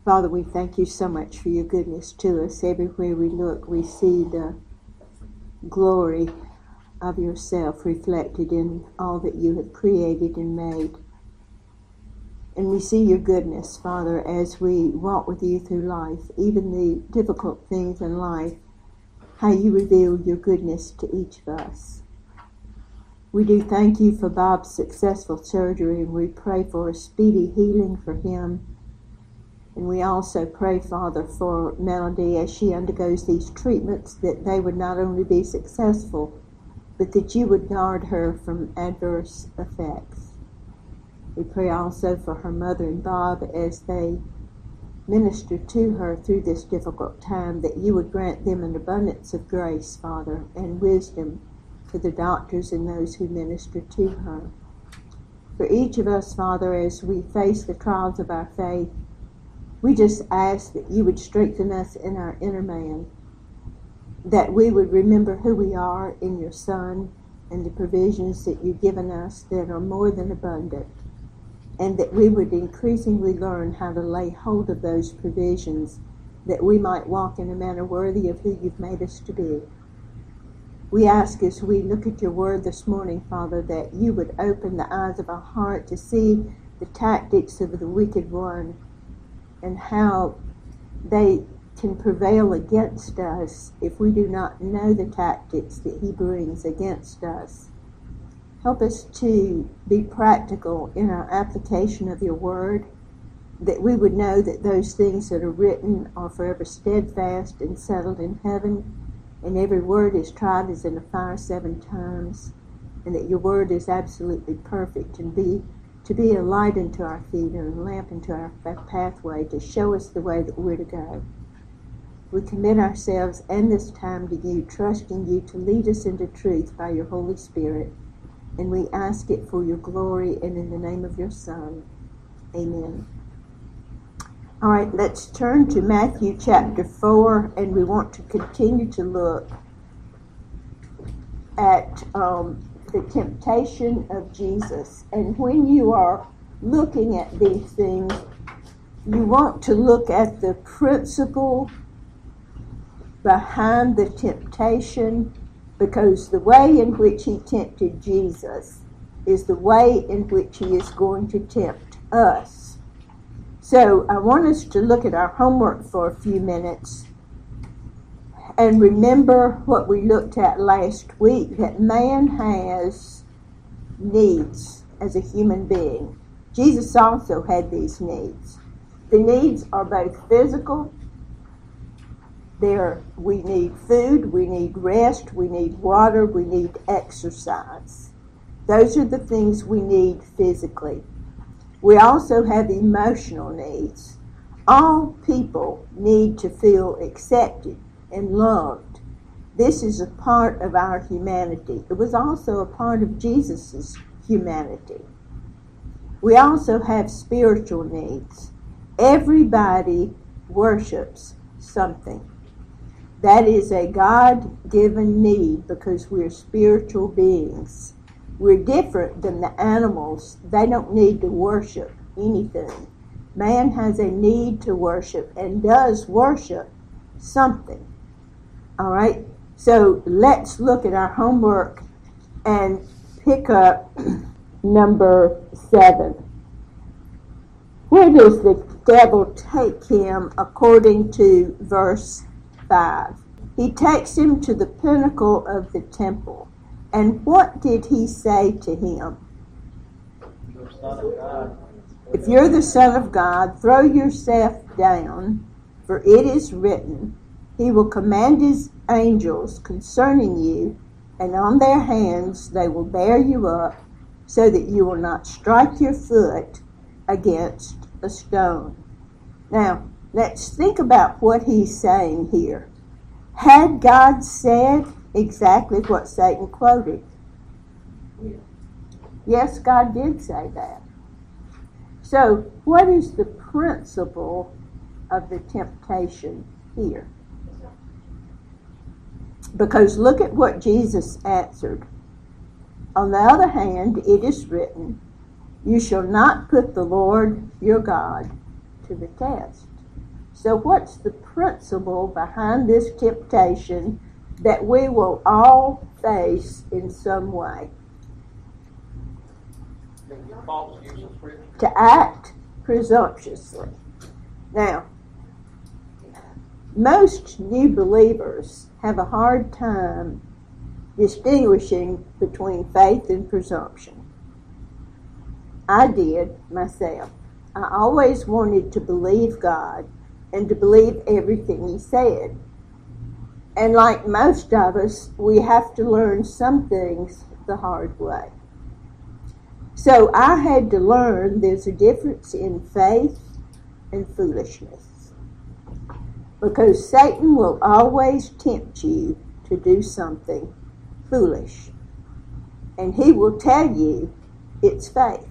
Father, we thank you so much for your goodness to us. Everywhere we look, we see the glory of yourself reflected in all that you have created and made. And we see your goodness, Father, as we walk with you through life, even the difficult things in life, how you reveal your goodness to each of us. We do thank you for Bob's successful surgery, and we pray for a speedy healing for him. And we also pray, Father, for Melody as she undergoes these treatments, that they would not only be successful, but that you would guard her from adverse effects. We pray also for her mother and Bob as they minister to her through this difficult time, that you would grant them an abundance of grace, Father, and wisdom for the doctors and those who minister to her. For each of us, Father, as we face the trials of our faith, we just ask that you would strengthen us in our inner man, that we would remember who we are in your Son and the provisions that you've given us that are more than abundant, and that we would increasingly learn how to lay hold of those provisions, that we might walk in a manner worthy of who you've made us to be. We ask as we look at your word this morning, Father, that you would open the eyes of our heart to see the tactics of the wicked one, and how they can prevail against us if we do not know the tactics that he brings against us. Help us to be practical in our application of your word, that we would know that those things that are written are forever steadfast and settled in heaven, and every word is tried as in a fire 7 times, and that your word is absolutely perfect and to be a light unto our feet and a lamp unto our pathway, to show us the way that we're to go. We commit ourselves and this time to you, trusting you to lead us into truth by your Holy Spirit. And we ask it for your glory and in the name of your Son. Amen. All right, let's turn to Matthew chapter 4, and we want to continue to look at the temptation of Jesus. And when you are looking at these things, you want to look at the principle behind the temptation, because the way in which he tempted Jesus is the way in which he is going to tempt us. So I want us to look at our homework for a few minutes and remember what we looked at last week, that man has needs as a human being. Jesus also had these needs. The needs are both physical. We need food, we need rest, we need water, we need exercise. Those are the things we need physically. We also have emotional needs. All people need to feel accepted and loved. This is a part of our humanity. It was also a part of Jesus' humanity. We also have spiritual needs. Everybody worships something. That is a God-given need because we're spiritual beings. We're different than the animals. They don't need to worship anything. Man has a need to worship and does worship something. All right? So let's look at our homework and pick up number 7. Where does the devil take him according to verse 5? He takes him to the pinnacle of the temple. And what did he say to him? If you're the Son of God, throw yourself down, for it is written, he will command his angels concerning you, and on their hands they will bear you up, so that you will not strike your foot against a stone. Now, let's think about what he's saying here. Had God said exactly what Satan quoted? Yes, God did say that. So, what is the principle of the temptation here? Because look at what Jesus answered. On the other hand, it is written, you shall not put the Lord your God to the test. So what's the principle behind this temptation that we will all face in some way? To act presumptuously. Now, most new believers have a hard time distinguishing between faith and presumption. I did myself. I always wanted to believe God and to believe everything He said. And like most of us, we have to learn some things the hard way. So I had to learn there's a difference in faith and foolishness. Because Satan will always tempt you to do something foolish. And he will tell you it's faith.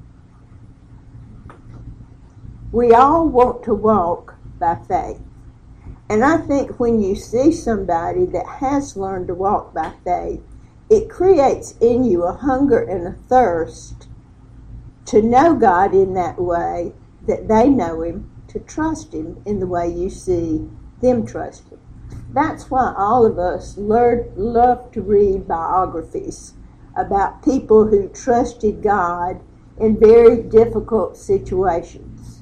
We all want to walk by faith. And I think when you see somebody that has learned to walk by faith, it creates in you a hunger and a thirst to know God in that way, that they know Him, to trust Him in the way you see them trust Him. That's why all of us love to read biographies about people who trusted God in very difficult situations.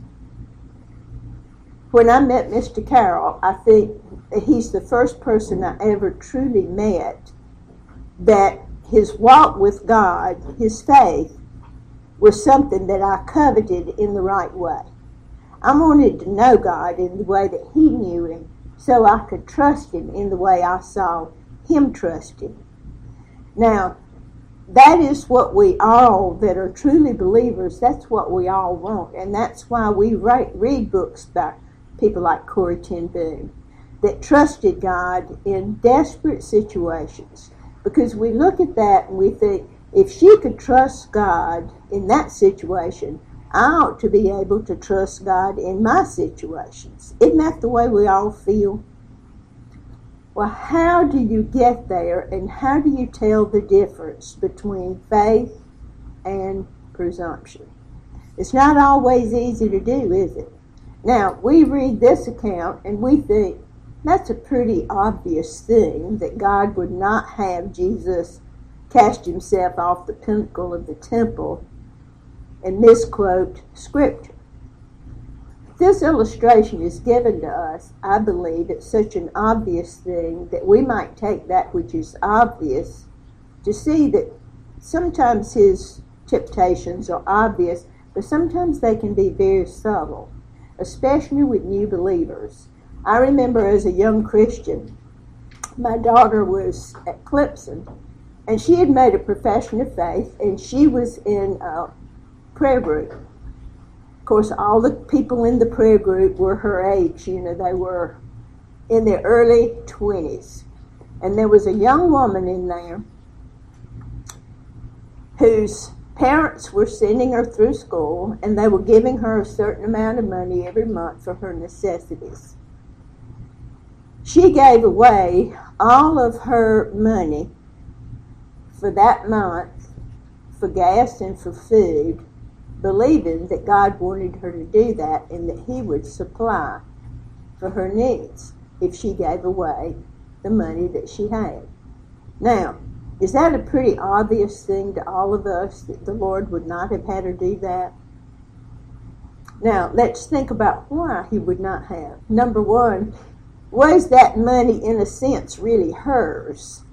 When I met Mr. Carroll, I think he's the first person I ever truly met that his walk with God, his faith, was something that I coveted in the right way. I wanted to know God in the way that He knew Him, so I could trust Him in the way I saw Him trust Him. Now, that is what we all that are truly believers, that's what we all want. And that's why we read books by people like Corrie ten Boom that trusted God in desperate situations. Because we look at that and we think, if she could trust God in that situation, I ought to be able to trust God in my situations. Isn't that the way we all feel? Well, how do you get there, and how do you tell the difference between faith and presumption? It's not always easy to do, is it? Now, we read this account and we think, that's a pretty obvious thing, that God would not have Jesus cast Himself off the pinnacle of the temple and misquote Scripture. This illustration is given to us, I believe, it's such an obvious thing that we might take that which is obvious to see that sometimes His temptations are obvious, but sometimes they can be very subtle, especially with new believers. I remember as a young Christian, my daughter was at Clemson, and she had made a profession of faith, and she was in a prayer group. Of course, all the people in the prayer group were her age. You know, they were in their early 20s. And there was a young woman in there whose parents were sending her through school, and they were giving her a certain amount of money every month for her necessities. She gave away all of her money for that month for gas and for food, believing that God wanted her to do that and that He would supply for her needs if she gave away the money that she had. Now, is that a pretty obvious thing to all of us, that the Lord would not have had her do that? Now, let's think about why He would not have. Number one, was that money in a sense really hers?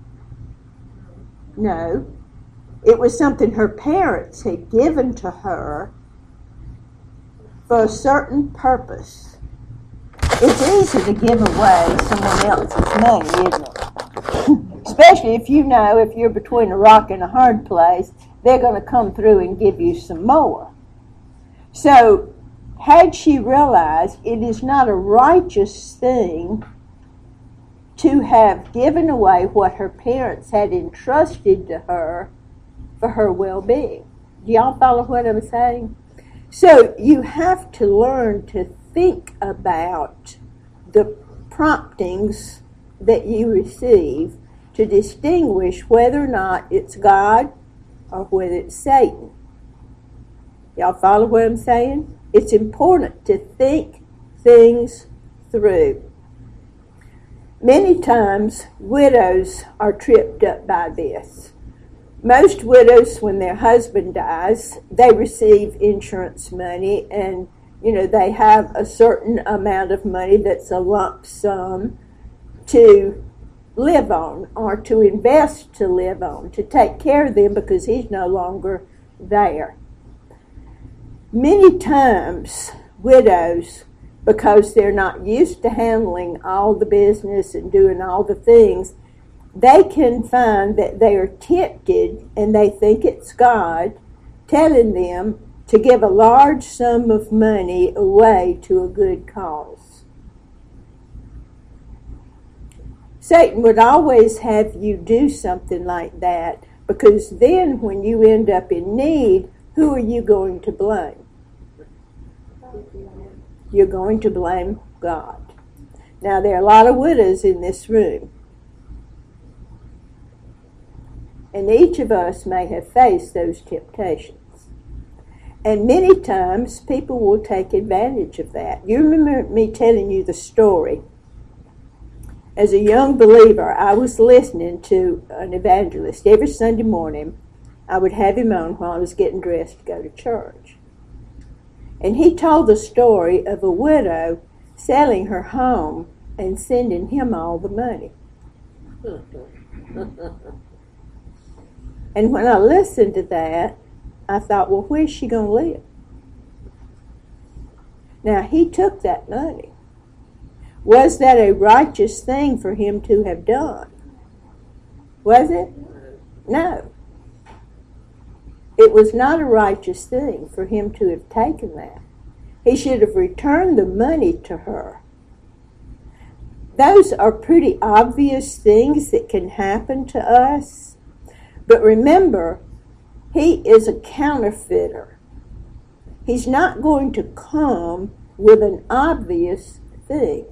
No. It was something her parents had given to her for a certain purpose. It's easy to give away someone else's money, isn't it? Especially if you know if you're between a rock and a hard place, they're going to come through and give you some more. So, had she realized it is not a righteous thing to have given away what her parents had entrusted to her for her well-being. Do y'all follow what I'm saying? So you have to learn to think about the promptings that you receive to distinguish whether or not it's God or whether it's Satan. Y'all follow what I'm saying? It's important to think things through. Many times, widows are tripped up by this. Most widows, when their husband dies, they receive insurance money, and they have a certain amount of money that's a lump sum to live on, or to invest to live on, to take care of them because he's no longer there. Many times, widows, because they're not used to handling all the business and doing all the things, they can find that they are tempted, and they think it's God telling them to give a large sum of money away to a good cause. Satan would always have you do something like that, because then when you end up in need, who are you going to blame? You're going to blame God. Now, there are a lot of widows in this room, and each of us may have faced those temptations. And many times, people will take advantage of that. You remember me telling you the story. As a young believer, I was listening to an evangelist every Sunday morning. I would have him on while I was getting dressed to go to church. And he told the story of a widow selling her home and sending him all the money. And when I listened to that, I thought, well, where's she going to live? Now, he took that money. Was that a righteous thing for him to have done? Was it? No. It was not a righteous thing for him to have taken that. He should have returned the money to her. Those are pretty obvious things that can happen to us. But remember, he is a counterfeiter. He's not going to come with an obvious thing.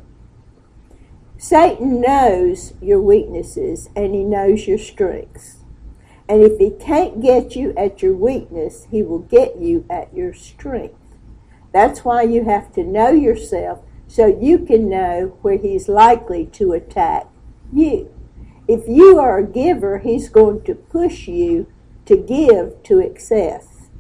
Satan knows your weaknesses, and he knows your strengths. And if he can't get you at your weakness, he will get you at your strength. That's why you have to know yourself, so you can know where he's likely to attack you. If you are a giver, he's going to push you to give to excess.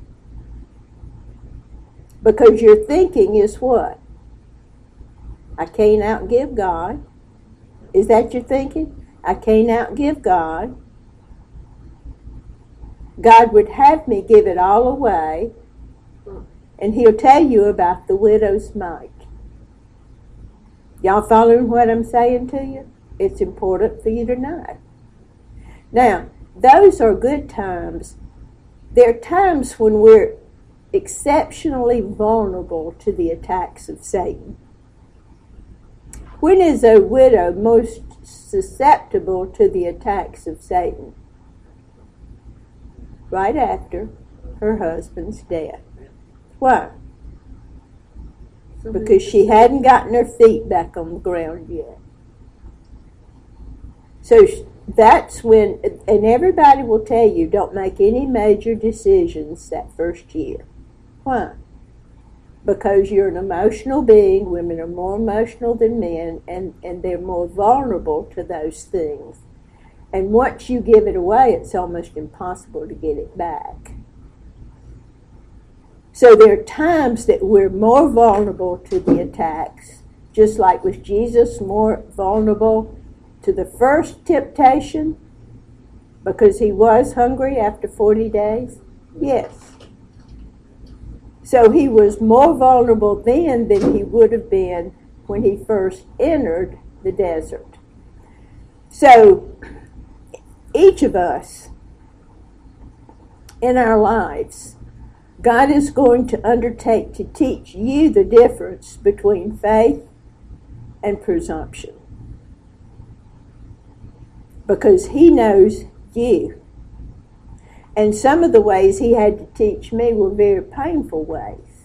Because your thinking is what? I can't outgive God. Is that your thinking? I can't outgive God. God would have me give it all away, and he'll tell you about the widow's mite. Y'all following what I'm saying to you? It's important for you to know. Now, those are good times. There are times when we're exceptionally vulnerable to the attacks of Satan. When is a widow most susceptible to the attacks of Satan? Right after her husband's death. Why? Because she hadn't gotten her feet back on the ground yet. So that's when, and everybody will tell you, don't make any major decisions that first year. Why? Because you're an emotional being. Women are more emotional than men, and they're more vulnerable to those things. And once you give it away, it's almost impossible to get it back. So there are times that we're more vulnerable to the attacks, just like was Jesus more vulnerable to the first temptation because he was hungry after 40 days? Yes. So he was more vulnerable then than he would have been when he first entered the desert. So each of us in our lives, God is going to undertake to teach you the difference between faith and presumption. Because he knows you. And some of the ways he had to teach me were very painful ways.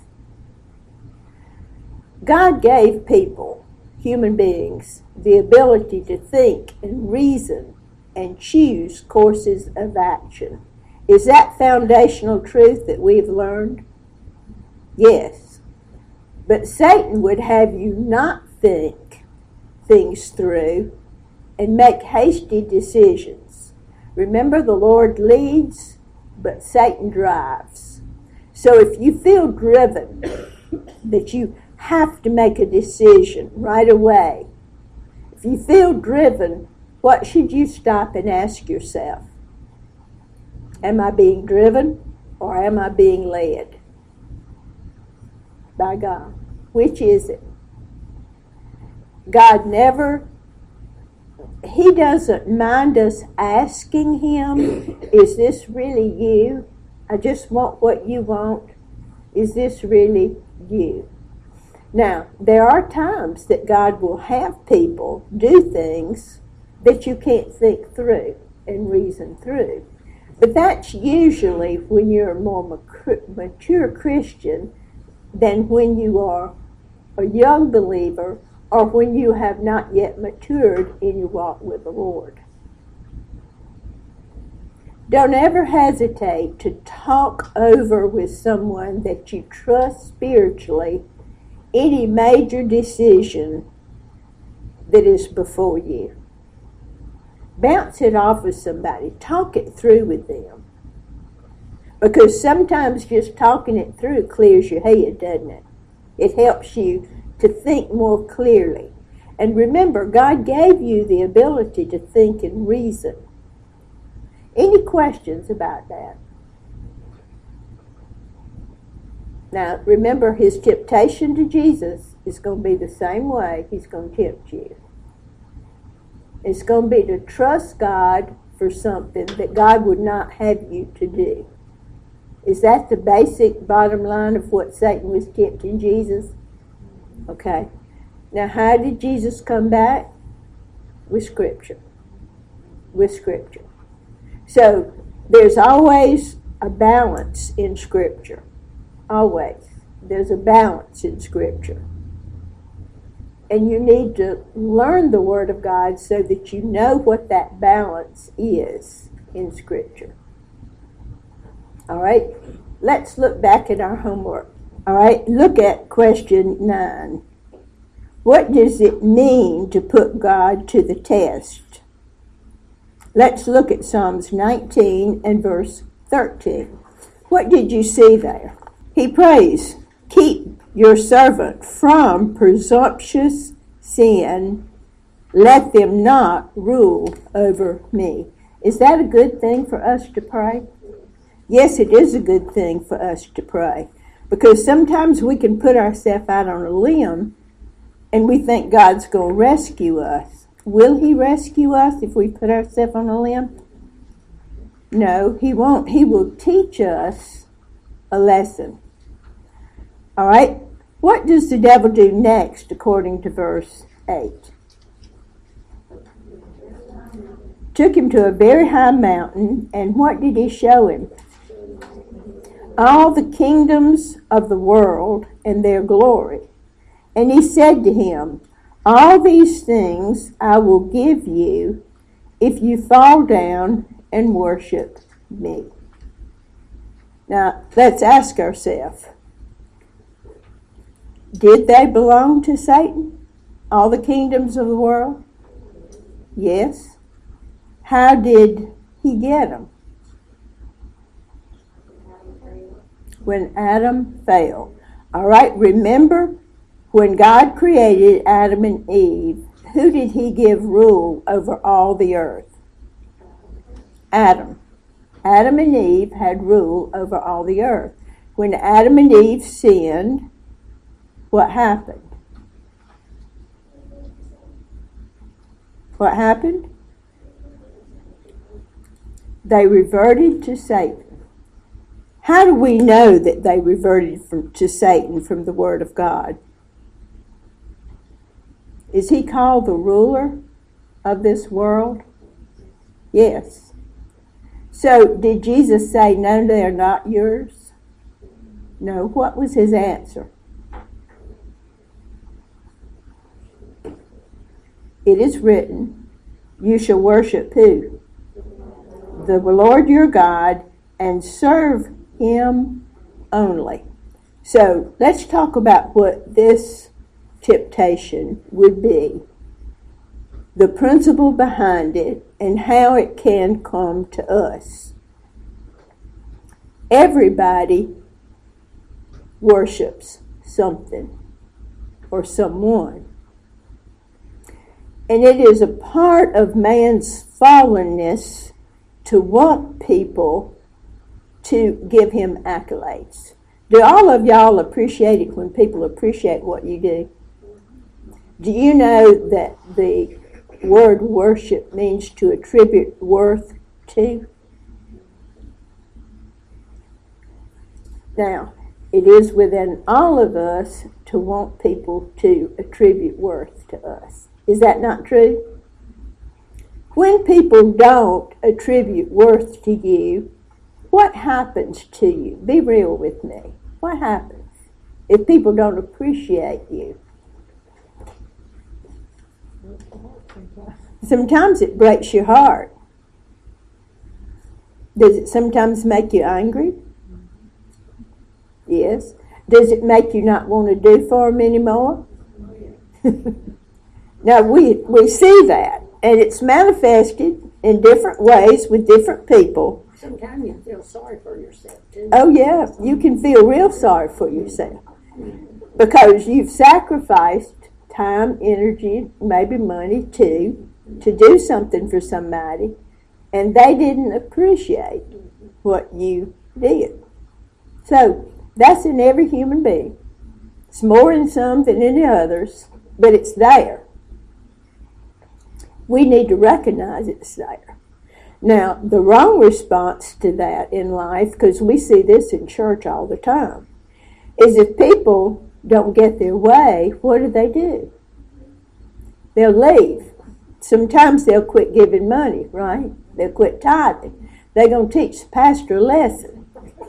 God gave people, human beings, the ability to think and reason and choose courses of action. Is that foundational truth that we've learned? Yes. But Satan would have you not think things through and make hasty decisions. Remember, the Lord leads, but Satan drives. So if you feel driven that you have to make a decision right away, if you feel driven, what should you stop and ask yourself? Am I being driven or am I being led by God? Which is it? God He doesn't mind us asking Him, is this really you? I just want what you want. Is this really you? Now, there are times that God will have people do things that you can't think through and reason through. But that's usually when you're a more mature Christian than when you are a young believer or when you have not yet matured in your walk with the Lord. Don't ever hesitate to talk over with someone that you trust spiritually any major decision that is before you. Bounce it off with somebody. Talk it through with them. Because sometimes just talking it through clears your head, doesn't it? It helps you to think more clearly. And remember, God gave you the ability to think and reason. Any questions about that? Now, remember, His temptation to Jesus is going to be the same way He's going to tempt you. It's going to be to trust God for something that God would not have you to do. Is that the basic bottom line of what Satan was tempting Jesus? Okay. Now, how did Jesus come back? With Scripture. With Scripture. So, there's always a balance in Scripture. Always. There's a balance in Scripture. And you need to learn the Word of God so that you know what that balance is in Scripture. All right? Let's look back at our homework. All right? Look at question 9. What does it mean to put God to the test? Let's look at Psalms 19 and verse 13. What did you see there? He prays, keep your servant from presumptuous sin. Let them not rule over me. Is that a good thing for us to pray? Yes, it is a good thing for us to pray. Because sometimes we can put ourselves out on a limb and we think God's going to rescue us. Will He rescue us if we put ourselves on a limb? No, He won't. He will teach us a lesson. All right? What does the devil do next according to verse 8? Took him to a very high mountain, and what did he show him? All the kingdoms of the world and their glory. And he said to him, all these things I will give you if you fall down and worship me. Now, let's ask ourselves, did they belong to Satan? All the kingdoms of the world? Yes. How did he get them? When Adam fell. All right, remember when God created Adam and Eve, who did He give rule over all the earth? Adam. Adam and Eve had rule over all the earth. When Adam and Eve sinned, what happened? What happened? They reverted to Satan. How do we know that they reverted to Satan from the Word of God? Is he called the ruler of this world? Yes. So did Jesus say, no, they're not yours? No. What was his answer? It is written, you shall worship who? The Lord your God, and serve Him only. So let's talk about what this temptation would be, the principle behind it, and how it can come to us. Everybody worships something or someone. And it is a part of man's fallenness to want people to give him accolades. Do all of y'all appreciate it when people appreciate what you do? Do you know that the word worship means to attribute worth to? Now, it is within all of us to want people to attribute worth to us. Is that not true? When people don't attribute worth to you, what happens to you? Be real with me. What happens if people don't appreciate you? Sometimes it breaks your heart. Does it sometimes make you angry? Yes. Does it make you not want to do for them anymore? Now, we see that, and it's manifested in different ways with different people. Sometimes you feel sorry for yourself, too. Oh, yeah, you can feel real sorry for yourself because you've sacrificed time, energy, maybe money, too, to do something for somebody, and they didn't appreciate what you did. So, that's in every human being. It's more in some than in the others, but it's there. We need to recognize it's there. Now, the wrong response to that in life, because we see this in church all the time, is if people don't get their way, what do? They'll leave. Sometimes they'll quit giving money, right? They'll quit tithing. They're going to teach the pastor a lesson.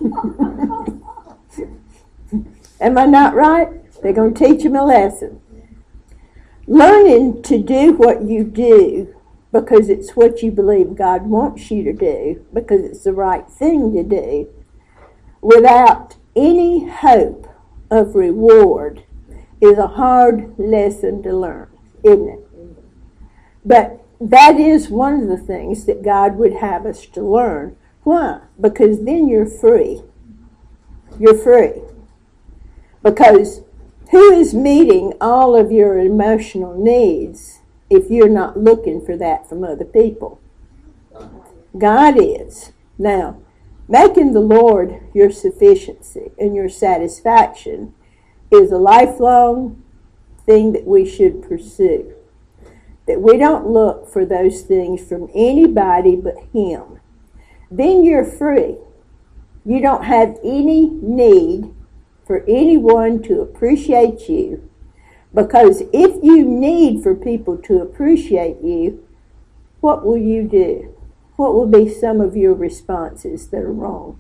Am I not right? They're going to teach him a lesson. Learning to do what you do because it's what you believe God wants you to do, because it's the right thing to do, without any hope of reward, is a hard lesson to learn, isn't it? But that is one of the things that God would have us to learn. Why? Because then you're free. You're free. Because who is meeting all of your emotional needs if you're not looking for that from other people? God is. Now, making the Lord your sufficiency and your satisfaction is a lifelong thing that we should pursue. That we don't look for those things from anybody but Him. Then you're free. You don't have any need for anyone to appreciate you, because if you need for people to appreciate you, what will you do? What will be some of your responses that are wrong?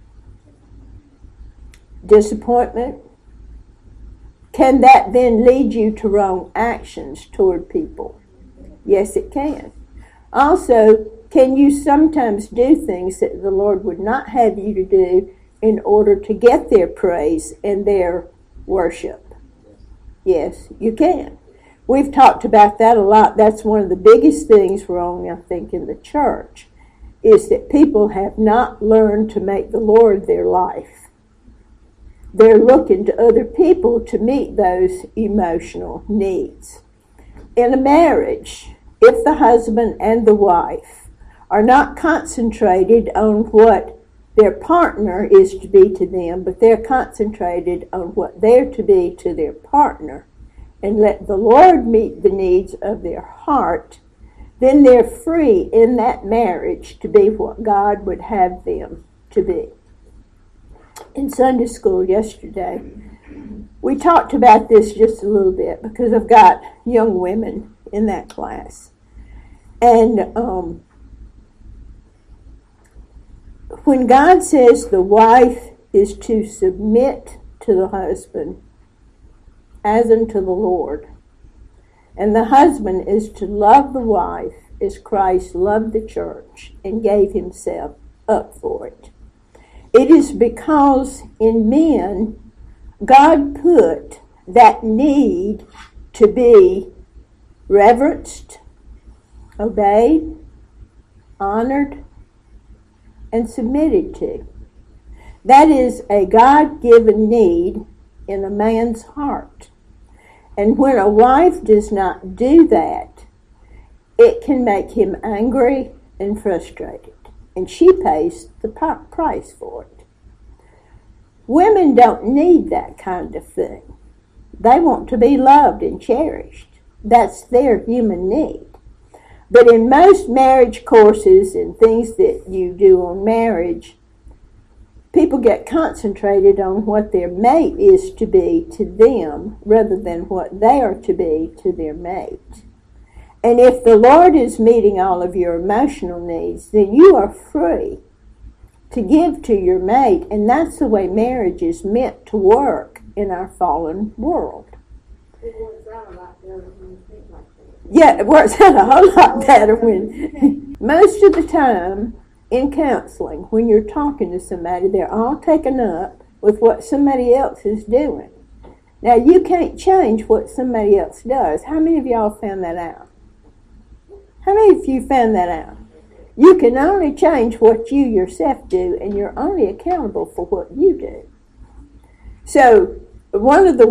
Disappointment? Can that then lead you to wrong actions toward people? Yes, it can. Also, can you sometimes do things that the Lord would not have you to do in order to get their praise and their worship? Yes, you can. We've talked about that a lot. That's one of the biggest things wrong, I think, in the church, is that people have not learned to make the Lord their life. They're looking to other people to meet those emotional needs. In a marriage, if the husband and the wife are not concentrated on what their partner is to be to them, but they're concentrated on what they're to be to their partner, and let the Lord meet the needs of their heart, then they're free in that marriage to be what God would have them to be. In Sunday school yesterday, we talked about this just a little bit because I've got young women in that class. And when God says the wife is to submit to the husband as unto the Lord, and the husband is to love the wife as Christ loved the church and gave himself up for it, it is because in men God put that need to be reverenced, obeyed, honored, and submitted to. That is a God-given need in a man's heart. And when a wife does not do that, it can make him angry and frustrated. And she pays the price for it. Women don't need that kind of thing. They want to be loved and cherished. That's their human need. But in most marriage courses and things that you do on marriage, people get concentrated on what their mate is to be to them rather than what they are to be to their mate. And if the Lord is meeting all of your emotional needs, then you are free to give to your mate, and that's the way marriage is meant to work in our fallen world. It works out a lot better when you think like that. Yeah, it works out a whole lot better when... Most of the time in counseling, when you're talking to somebody, they're all taken up with what somebody else is doing. Now, you can't change what somebody else does. How many of y'all found that out? How many of you found that out? You can only change what you yourself do, and you're only accountable for what you do. So, one of the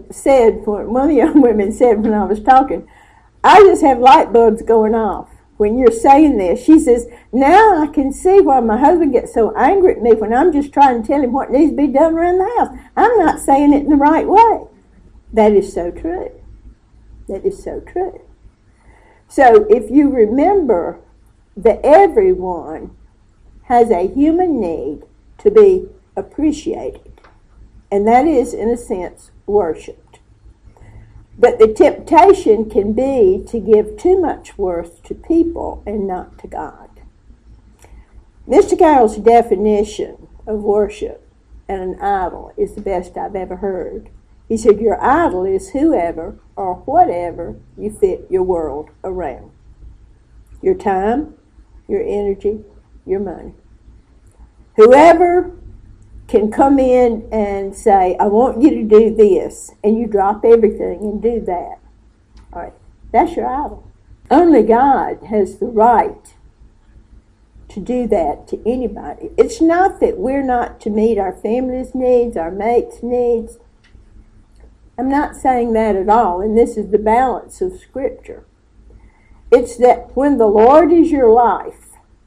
young women said when I was talking, I just have light bulbs going off when you're saying this. She says, now I can see why my husband gets so angry at me when I'm just trying to tell him what needs to be done around the house. I'm not saying it in the right way. That is so true. That is so true. So if you remember that everyone has a human need to be appreciated, and that is, in a sense, worshipped. But the temptation can be to give too much worth to people and not to God. Mr. Carroll's definition of worship and an idol is the best I've ever heard. He said, your idol is whoever or whatever you fit your world around. Your time, your energy, your money. Whoever can come in and say, I want you to do this, and you drop everything and do that. All right, that's your idol. Only God has the right to do that to anybody. It's not that we're not to meet our family's needs, our mates' needs. I'm not saying that at all, and this is the balance of Scripture. It's that when the Lord is your life,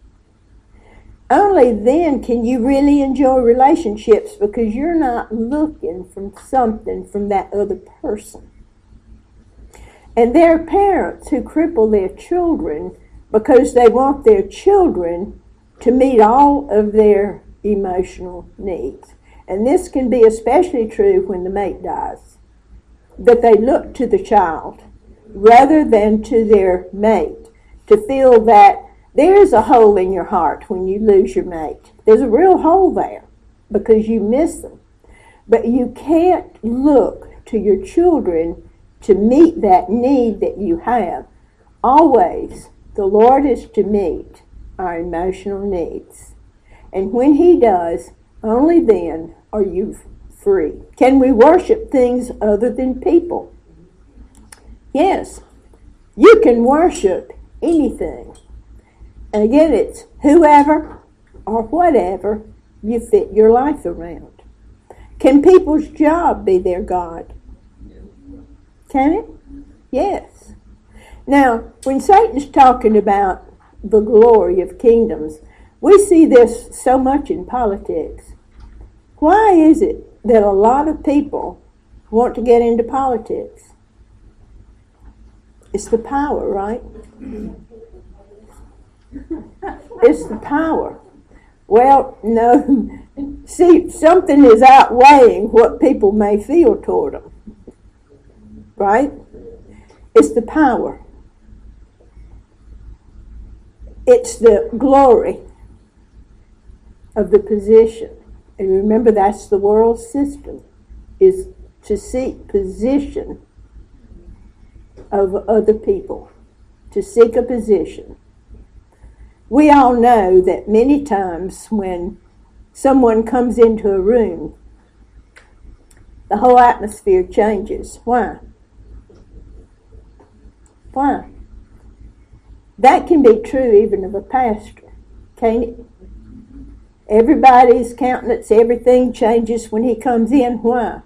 only then can you really enjoy relationships, because you're not looking for something from that other person. And there are parents who cripple their children because they want their children to meet all of their emotional needs. And this can be especially true when the mate dies. That they look to the child rather than to their mate to feel that there's a hole in your heart when you lose your mate. There's a real hole there because you miss them. But you can't look to your children to meet that need that you have. Always, the Lord is to meet our emotional needs. And when He does, only then are you free. Can we worship things other than people? Yes. You can worship anything. And again, it's whoever or whatever you fit your life around. Can people's job be their God? Can it? Yes. Now, when Satan's talking about the glory of kingdoms, we see this so much in politics. Why is it that a lot of people want to get into politics? It's the power, right? It's the power. Well, no. See, something is outweighing what people may feel toward them. Right? It's the power. It's the glory of the position. And remember, that's the world system, is to seek position of other people, to seek a position. We all know that many times when someone comes into a room, the whole atmosphere changes. Why? Why? That can be true even of a pastor, can't it? Everybody's countenance, everything changes when he comes in. Why?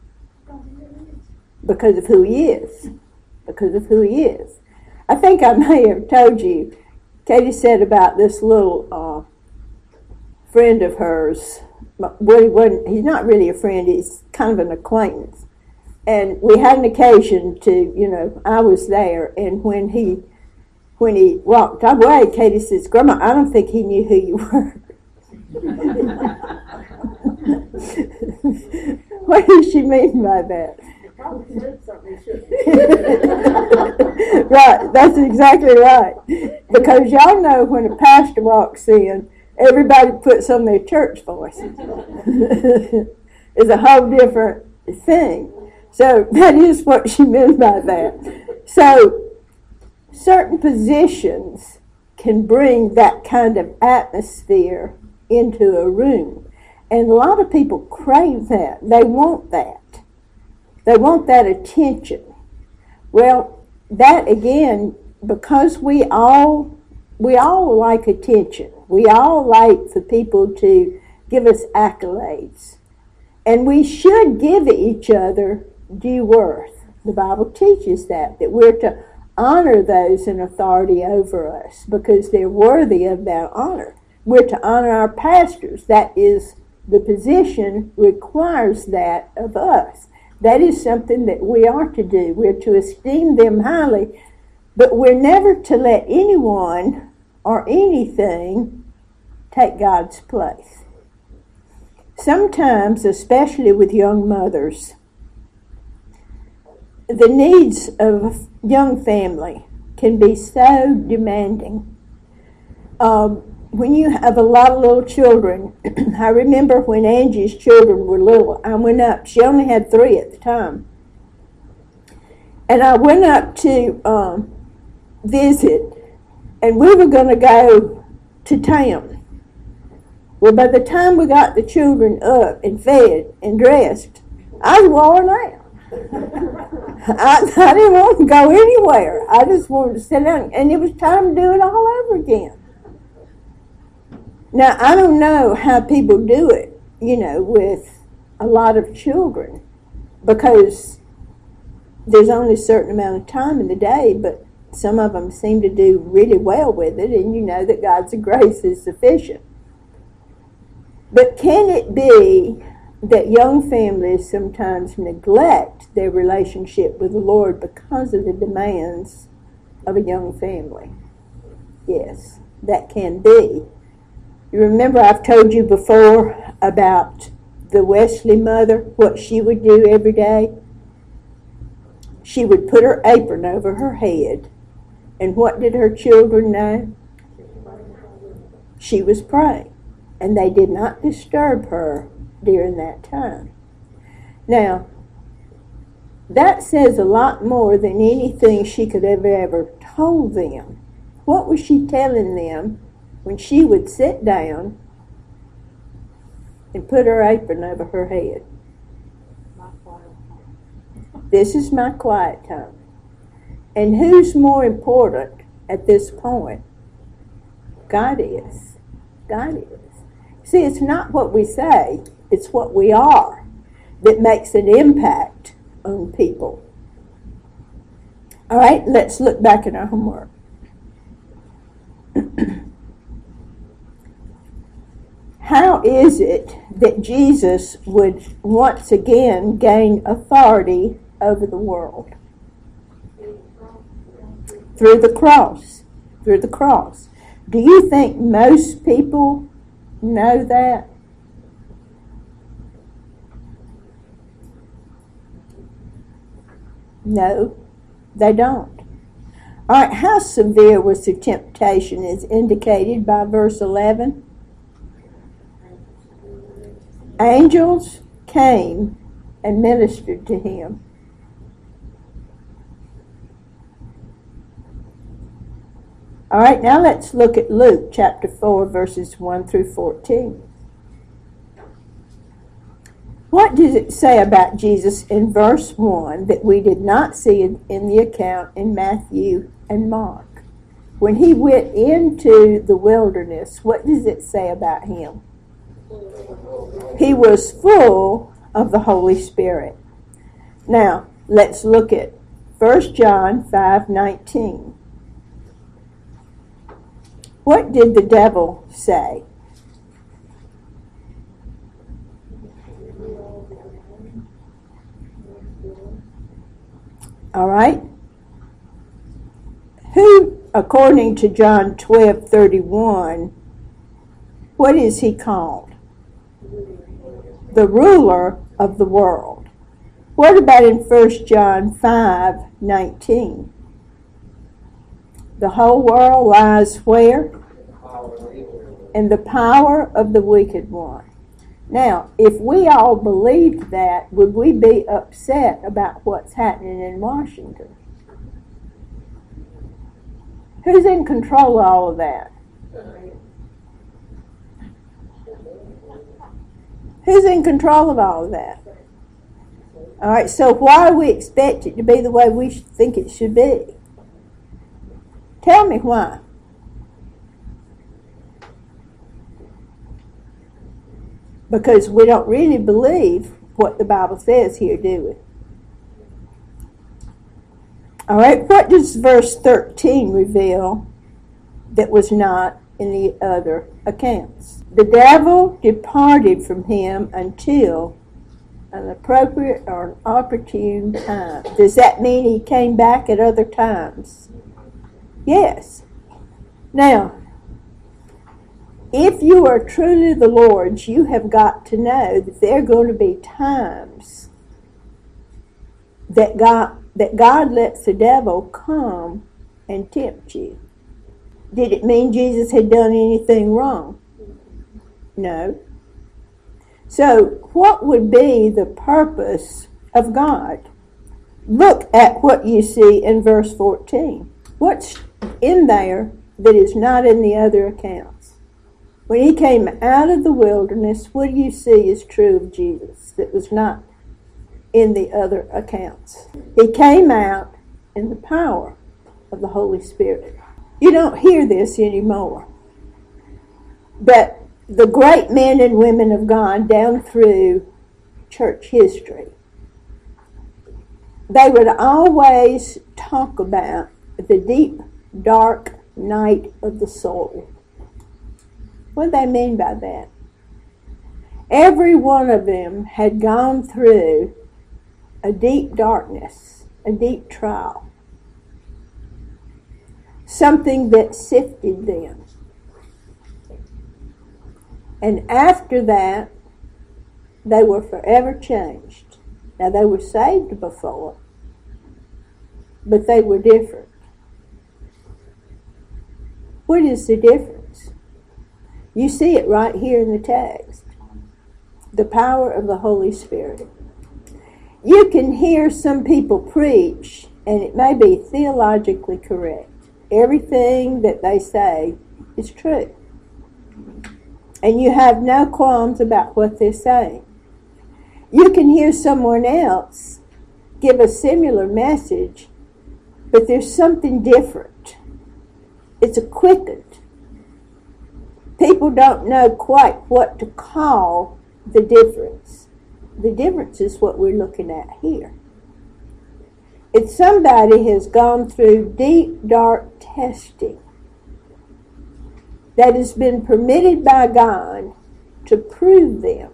Because of who he is. Because of who he is. I think I may have told you, Katie said about this little friend of hers. Well, he's not really a friend, he's kind of an acquaintance. And we had an occasion to, I was there, and when he walked away, Katie says, "Grandma, I don't think he knew who you were." What does she mean by that? Probably said something he shouldn't. Right, that's exactly right. Because y'all know when a pastor walks in, everybody puts on their church voice. It's a whole different thing. So that is what she meant by that. So certain positions can bring that kind of atmosphere into a room. And a lot of people crave that. They want that. They want that attention. Well, that again, because we all like attention. We all like for people to give us accolades. And we should give each other due worth. The Bible teaches that we're to honor those in authority over us because they're worthy of that honor. We're to honor our pastors. That is, the position requires that of us. That is something that we are to do. We're to esteem them highly, but we're never to let anyone or anything take God's place. Sometimes, especially with young mothers, the needs of a young family can be so demanding. When you have a lot of little children, I remember when Angie's children were little, I went up, she only had 3 at the time, and I went up to visit, and we were going to go to town. Well, by the time we got the children up and fed and dressed, I was worn out. I didn't want to go anywhere. I just wanted to sit down, and it was time to do it all over again. Now, I don't know how people do it, with a lot of children, because there's only a certain amount of time in the day, but some of them seem to do really well with it, and you know that God's grace is sufficient. But can it be that young families sometimes neglect their relationship with the Lord because of the demands of a young family? Yes, that can be. You remember I've told you before about the Wesley mother, what she would do every day? She would put her apron over her head, and what did her children know? She was praying, and they did not disturb her during that time. Now, that says a lot more than anything she could have ever told them. What was she telling them when she would sit down and put her apron over her head? This is my quiet time. And who's more important at this point? God is. God is. See, it's not what we say, it's what we are that makes an impact on people. All right, let's look back at our homework. How is it that Jesus would once again gain authority over the world? Through the cross. Through the cross. Do you think most people know that? No, they don't. All right, how severe was the temptation as indicated by verse 11? Angels came and ministered to him. All right, now let's look at Luke chapter 4, verses 1 through 14. What does it say about Jesus in verse 1 that we did not see in the account in Matthew and Mark? When he went into the wilderness, what does it say about him? He was full of the Holy Spirit. Now, let's look at 1 John 5:19. What did the devil say? All right? Who, according to John 12:31, what is he called? The ruler of the world. What about in 1 John 5:19? The whole world lies where? In the power of the wicked one. Now, if we all believed that, would we be upset about what's happening in Washington? Who's in control of all of that? Who's in control of all of that? All right, so why do we expect it to be the way we think it should be? Tell me why. Because we don't really believe what the Bible says here, do we? All right, what does verse 13 reveal that was not in the other accounts? The devil departed from him until an appropriate or an opportune time. Does that mean he came back at other times? Yes. Now, if you are truly the Lord's, you have got to know that there are going to be times that God lets the devil come and tempt you. Did it mean Jesus had done anything wrong? No. So, what would be the purpose of God? Look at what you see in verse 14. What's in there that is not in the other accounts? When he came out of the wilderness, what do you see is true of Jesus that was not in the other accounts? He came out in the power of the Holy Spirit. You don't hear this anymore. But the great men and women of God down through church history, they would always talk about the deep, dark night of the soul. What do they mean by that? Every one of them had gone through a deep darkness, a deep trial, something that sifted them. And after that, they were forever changed. Now, they were saved before, but they were different. What is the difference? You see it right here in the text. The power of the Holy Spirit. You can hear some people preach, and it may be theologically correct. Everything that they say is true. And you have no qualms about what they're saying. You can hear someone else give a similar message, but there's something different. It's a quickened. People don't know quite what to call the difference. The difference is what we're looking at here. If somebody has gone through deep, dark testing that has been permitted by God to prove them,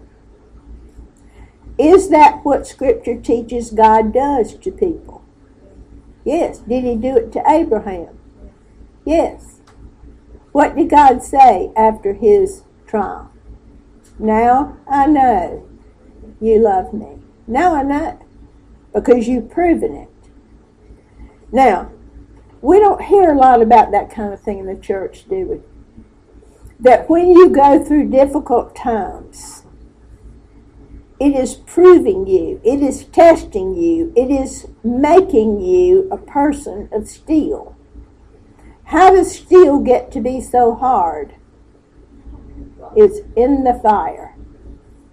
is that what Scripture teaches God does to people? Yes. Did he do it to Abraham? Yes. What did God say after his trial? Now I know you love me. Now I know, because you've proven it. Now, we don't hear a lot about that kind of thing in the church, do we? That when you go through difficult times, it is proving you, it is testing you, it is making you a person of steel. How does steel get to be so hard? It's in the fire.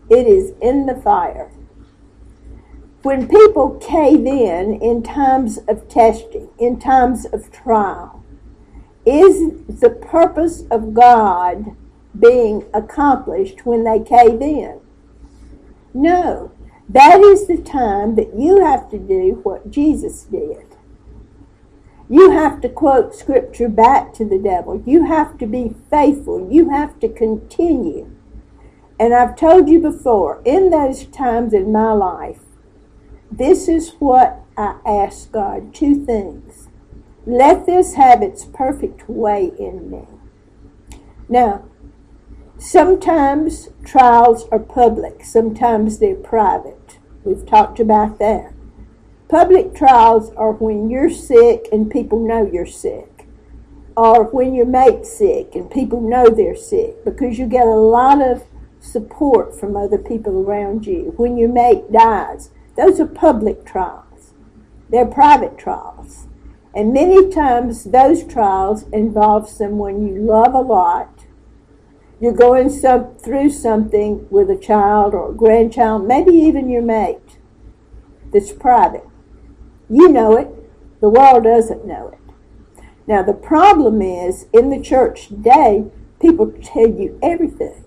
It is in the fire. When people cave in times of testing, in times of trial, is the purpose of God being accomplished when they cave in? No. That is the time that you have to do what Jesus did. You have to quote Scripture back to the devil. You have to be faithful. You have to continue. And I've told you before, in those times in my life, this is what I ask God, 2 things. Let this have its perfect way in me. Now, sometimes trials are public, sometimes they're private. We've talked about that. Public trials are when you're sick and people know you're sick, or when your mate's sick and people know they're sick, because you get a lot of support from other people around you. When your mate dies, those are public trials. They're private trials. And many times those trials involve someone you love a lot. You're going through something with a child or a grandchild, maybe even your mate, that's private. You know it. The world doesn't know it. Now the problem is, in the church today, people tell you everything.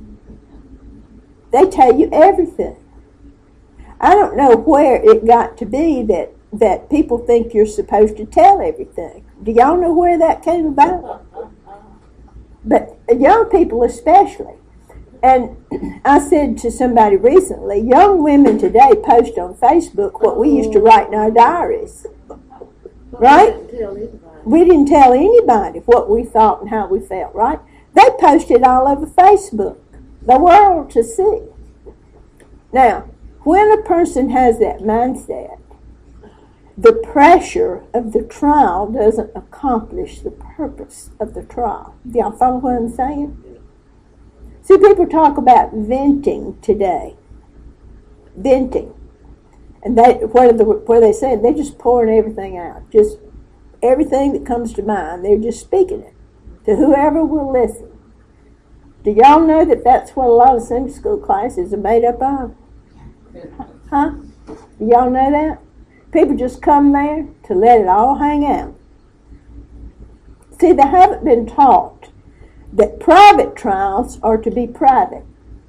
They tell you everything. I don't know where it got to be that people think you're supposed to tell everything. Do y'all know where that came about? But young people especially. And I said to somebody recently, young women today post on Facebook what we used to write in our diaries. Right? We didn't tell anybody what we thought and how we felt, right? They posted all over Facebook. The world to see. Now, when a person has that mindset, the pressure of the trial doesn't accomplish the purpose of the trial. Do y'all follow what I'm saying? See, people talk about venting today. Venting. And what they say, they're just pouring everything out. Just everything that comes to mind, they're just speaking it to whoever will listen. Do y'all know that that's what a lot of Sunday school classes are made up of? Huh? Do y'all know that? People just come there to let it all hang out. See, they haven't been taught that private trials are to be private.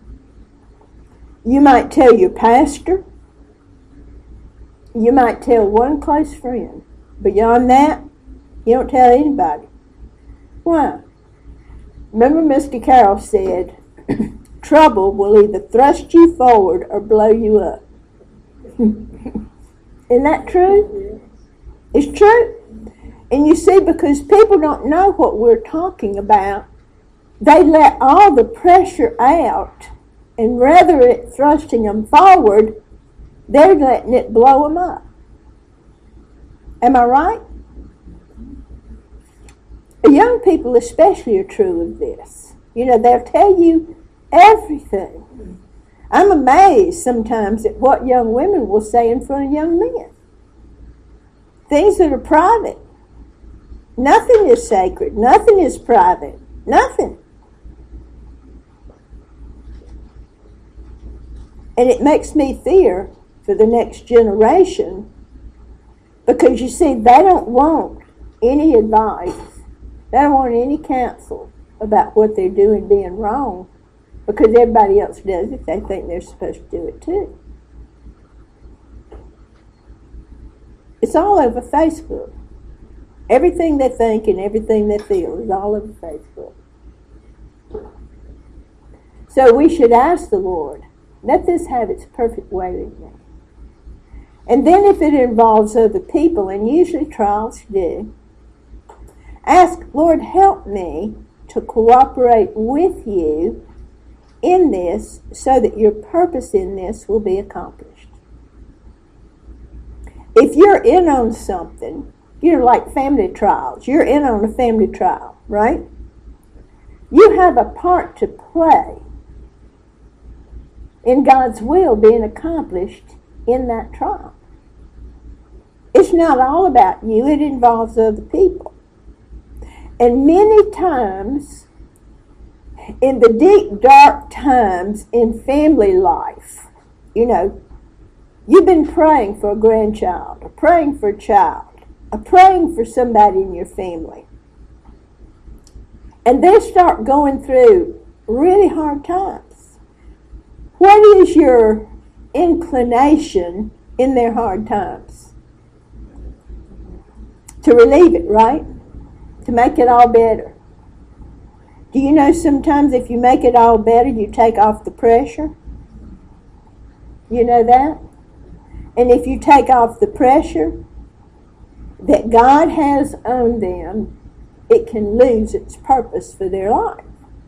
You might tell your pastor. You might tell one close friend. Beyond that, you don't tell anybody. Why? Remember Mr. Carroll said, trouble will either thrust you forward or blow you up. Isn't that true? It's true. And you see, because people don't know what we're talking about, they let all the pressure out, and rather it thrusting them forward, they're letting it blow them up. Am I right? Young people especially are true of this. You know, they'll tell you everything. I'm amazed sometimes at what young women will say in front of young men. Things that are private. Nothing is sacred. Nothing is private. Nothing. And it makes me fear for the next generation, because you see, they don't want any advice. They don't want any counsel about what they're doing being wrong, because everybody else does it. They think they're supposed to do it too. It's all over Facebook. Everything they think and everything they feel is all over Facebook. So we should ask the Lord, let this have its perfect way with me. And then if it involves other people, and usually trials do, ask, Lord, help me to cooperate with you in this so that your purpose in this will be accomplished. If you're in on something, you're like family trials. You're in on a family trial, right? You have a part to play in God's will being accomplished in that trial. It's not all about you. It involves other people. And many times, in the deep, dark times in family life, you've been praying for a grandchild, or praying for a child, or praying for somebody in your family. And they start going through really hard times. What is your inclination in their hard times? To relieve it, right? To make it all better. Do you know sometimes if you make it all better, you take off the pressure? You know that? And if you take off the pressure that God has on them, it can lose its purpose for their life.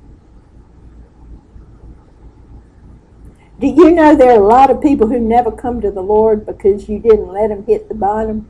Do you know there are a lot of people who never come to the Lord because you didn't let them hit the bottom?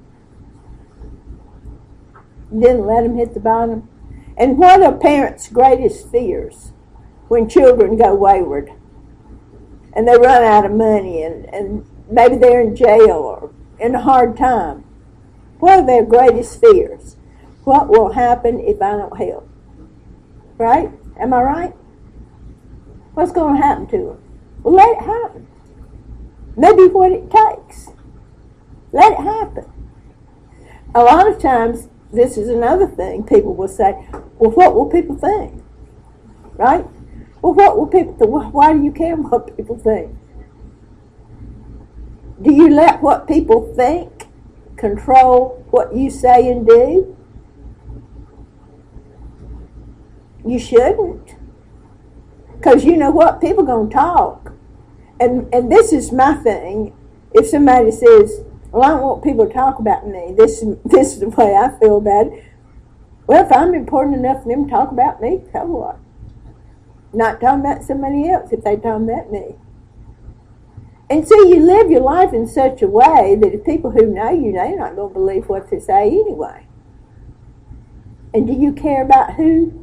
You didn't let them hit the bottom? And what are parents' greatest fears when children go wayward and they run out of money and maybe they're in jail or in a hard time? What are their greatest fears? What will happen if I don't help? Right? Am I right? What's going to happen to them? Well, let it happen. Maybe what it takes. Let it happen. A lot of times, this is another thing people will say, well, what will people think? Right? Well, what will people think? Why do you care what people think? Do you let what people think control what you say and do? You shouldn't. Because you know what? People are going to talk. And this is my thing. If somebody says, well, I don't want people to talk about me, this is the way I feel about it. Well, if I'm important enough for them to talk about me, so what? Not talking about somebody else if they're talking about me. And so you live your life in such a way that if people who know you, they're not going to believe what they say anyway. And do you care about who?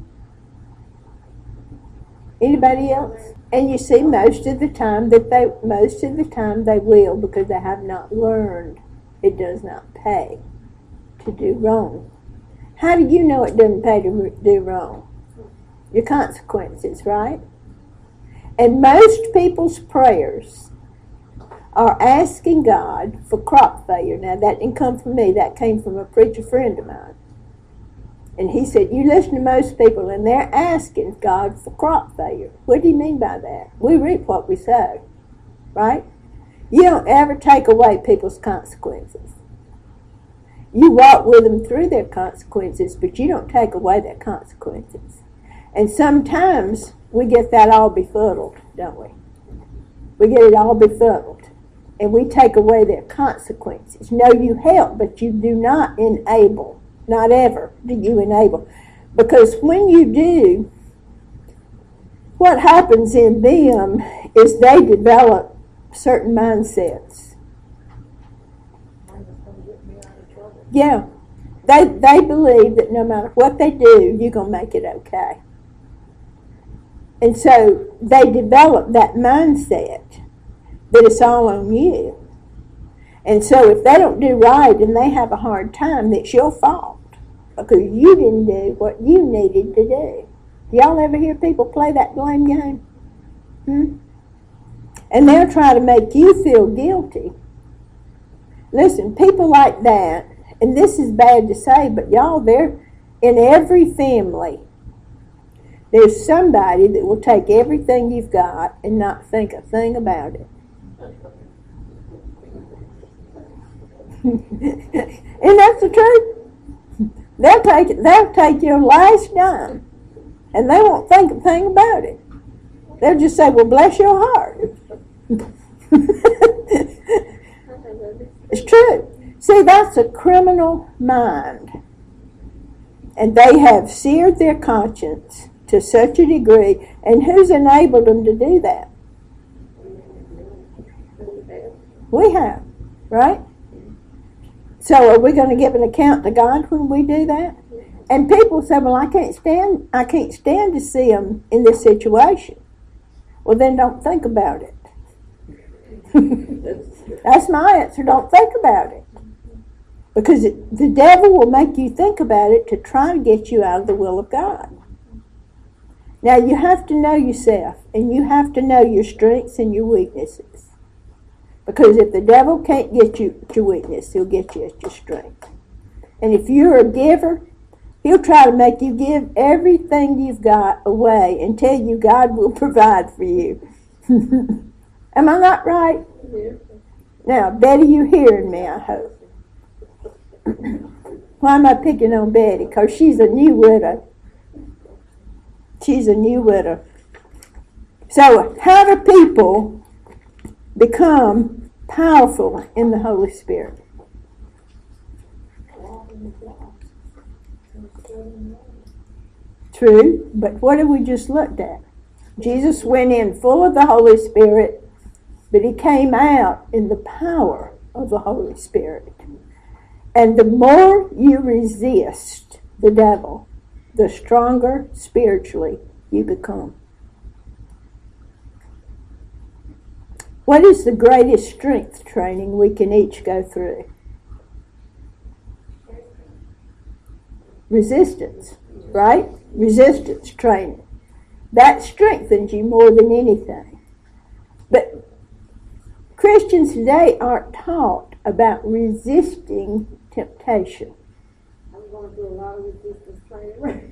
Anybody else? And you see, most of the time they will, because they have not learned it does not pay to do wrong. How do you know it doesn't pay to do wrong? Your consequences, right? And most people's prayers are asking God for crop failure. Now, that didn't come from me. That came from a preacher friend of mine. And he said, you listen to most people, and they're asking God for crop failure. What do you mean by that? We reap what we sow, right? You don't ever take away people's consequences. You walk with them through their consequences, but you don't take away their consequences. And sometimes we get that all befuddled, don't we? We get it all befuddled. And we take away their consequences. No, you help, but you do not enable. Not ever do you enable. Because when you do, what happens in them is they develop certain mindsets. Yeah. They believe that no matter what they do, you're going to make it okay. And so they develop that mindset that it's all on you. And so if they don't do right and they have a hard time, it's your fault. Because you didn't do what you needed to do. Y'all ever hear people play that blame game? And they'll try to make you feel guilty. Listen, people like that, and this is bad to say, but y'all, they're in every family. There's somebody that will take everything you've got and not think a thing about it. And that's the truth. They'll take your last dime, and they won't think a thing about it. They'll just say, well, bless your heart. It's true. See, that's a criminal mind. And they have seared their conscience to such a degree, and who's enabled them to do that? We have, right? So are we going to give an account to God when we do that? And people say, well, I can't stand to see them in this situation. Well, then don't think about it. That's my answer. Don't think about it. Because the devil will make you think about it to try to get you out of the will of God. Now you have to know yourself, and you have to know your strengths and your weaknesses. Because if the devil can't get you at your weakness, he'll get you at your strength. And if you're a giver, he'll try to make you give everything you've got away and tell you God will provide for you. Am I not right? Yeah. Now, Betty, you hearing me, I hope. Why am I picking on Betty? Because she's a new widow. She's a new widow. So, how do people become powerful in the Holy Spirit? True, but what have we just looked at? Jesus went in full of the Holy Spirit, but he came out in the power of the Holy Spirit. And the more you resist the devil, the stronger spiritually you become. What is the greatest strength training we can each go through? Resistance, right? Resistance training. That strengthens you more than anything. But Christians today aren't taught about resisting temptation. I'm going to do a lot of resistance training.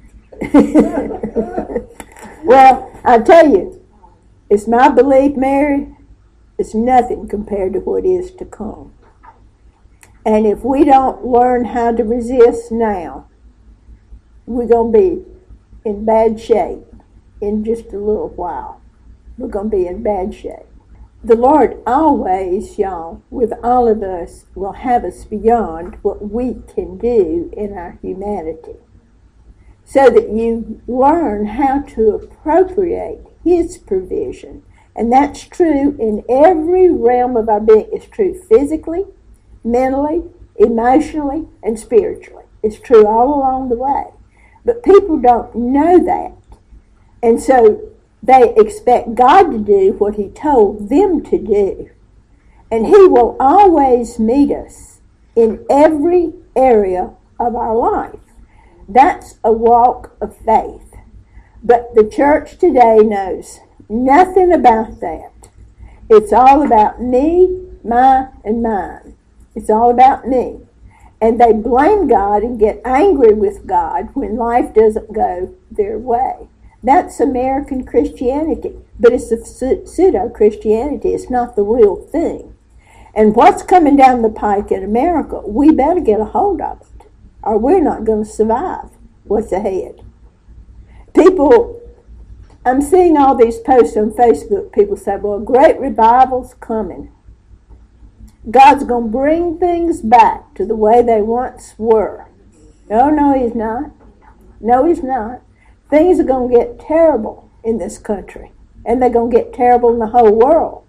Well, I tell you, it's my belief, Mary, it's nothing compared to what is to come. And if we don't learn how to resist now, we're going to be in bad shape in just a little while. We're going to be in bad shape. The Lord always, y'all, with all of us, will have us beyond what we can do in our humanity, so that you learn how to appropriate His provision. And that's true in every realm of our being. It's true physically, mentally, emotionally, and spiritually. It's true all along the way. But people don't know that. And so they expect God to do what He told them to do. And He will always meet us in every area of our life. That's a walk of faith. But the church today knows nothing about that. It's all about me, my, and mine. It's all about me. And they blame God and get angry with God when life doesn't go their way. That's American Christianity. But it's a pseudo-Christianity. It's not the real thing. And what's coming down the pike in America, we better get a hold of it, or we're not going to survive what's ahead. People, I'm seeing all these posts on Facebook. People say, well, a great revival's coming. God's going to bring things back to the way they once were. No, He's not. No, He's not. Things are going to get terrible in this country. And they're going to get terrible in the whole world.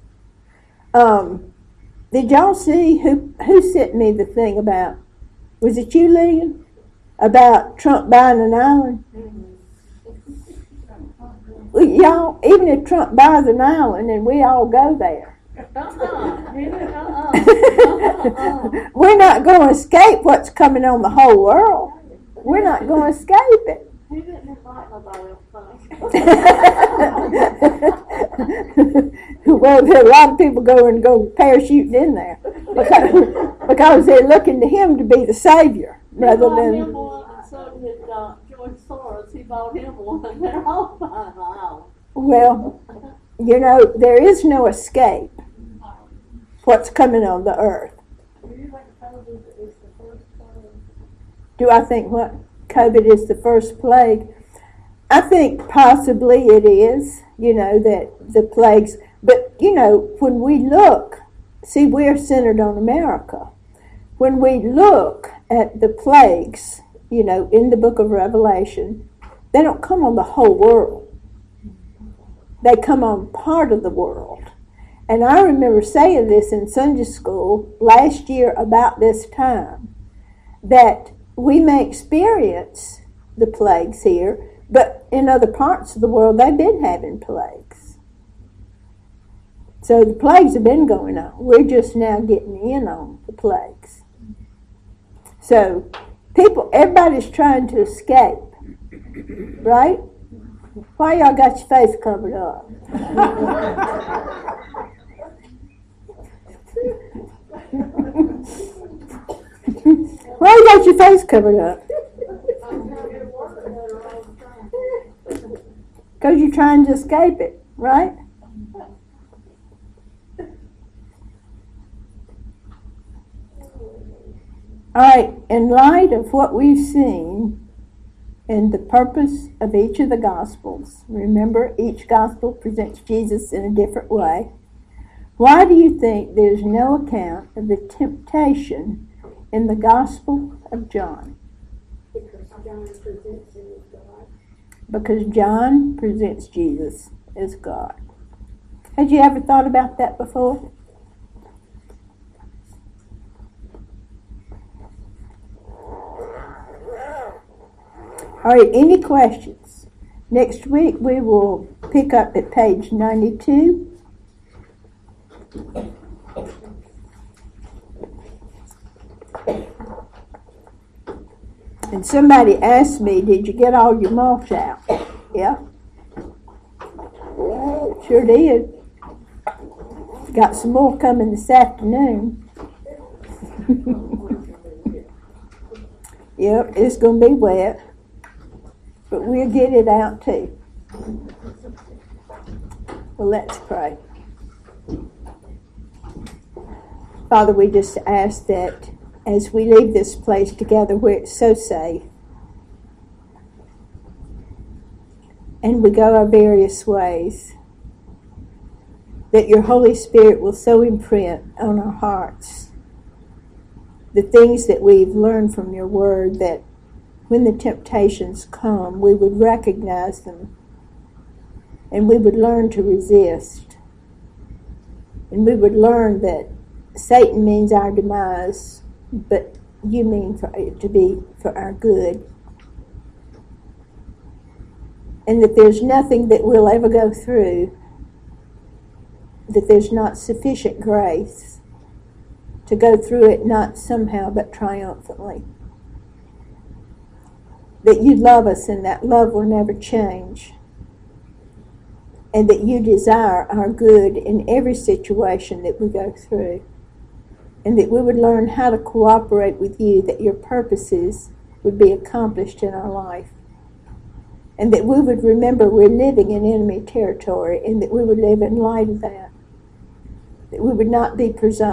Did y'all see who sent me the thing about, was it you, Lillian? About Trump buying an island? Well, y'all, even if Trump buys an island and we all go there, we're not going to escape what's coming on the whole world. We're not going to escape it. He didn't invite nobody else. Well, there are a lot of people go parachuting in there because they're looking to him to be the savior rather than. Him one, and so did George Soros. He bought him one, and they're all fine. Well, you know, there is no escape what's coming on the earth. Do you think COVID is the first plague? Do I think what? COVID is the first plague? I think possibly it is, you know, that the plagues. But, you know, when we look, see, we're centered on America. When we look at the plagues, you know, in the book of Revelation, they don't come on the whole world. They come on part of the world. And I remember saying this in Sunday school last year about this time, that we may experience the plagues here, but in other parts of the world they've been having plagues. So the plagues have been going on. We're just now getting in on the plagues. So everybody's trying to escape, right? Why y'all got your face covered up? Why you got your face covered up? Because you're trying to escape it, right? All right, in light of what we've seen and the purpose of each of the Gospels, remember each Gospel presents Jesus in a different way. Why do you think there's no account of the temptation in the Gospel of John? Because John presents him as God. Because John presents Jesus as God. Had you ever thought about that before? All right, any questions? Next week we will pick up at page 92. And somebody asked me, did you get all your mulch out? Yeah. Sure did. Got some more coming this afternoon. Yep, it's going to be wet. But we'll get it out too. Well, let's pray. Father, we just ask that as we leave this place together where it's so safe, and we go our various ways, that your Holy Spirit will so imprint on our hearts the things that we've learned from your word, that when the temptations come, we would recognize them and we would learn to resist. And we would learn that Satan means our demise, but you mean for it to be for our good. And that there's nothing that we'll ever go through that there's not sufficient grace to go through it, not somehow but triumphantly. That you love us and that love will never change. And that you desire our good in every situation that we go through. And that we would learn how to cooperate with you, that your purposes would be accomplished in our life. And that we would remember we're living in enemy territory, and that we would live in light of that. That we would not be presumptuous.